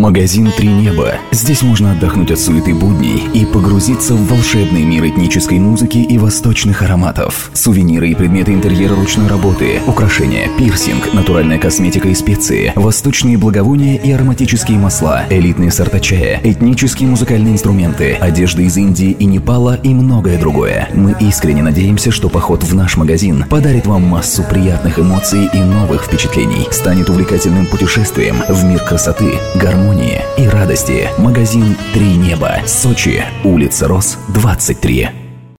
Магазин «Три неба». Здесь можно отдохнуть от суеты будней и погрузиться в волшебный мир этнической музыки и восточных ароматов. Сувениры и предметы интерьера ручной работы, украшения, пирсинг, натуральная косметика и специи, восточные благовония и ароматические масла, элитные сорта чая, этнические музыкальные инструменты, одежда из Индии и Непала и многое другое. Мы искренне надеемся, что поход в наш магазин подарит вам массу приятных эмоций и новых впечатлений, станет увлекательным путешествием в мир красоты, гармонии и радости. Магазин «Три неба», Сочи, улица Рос, 23.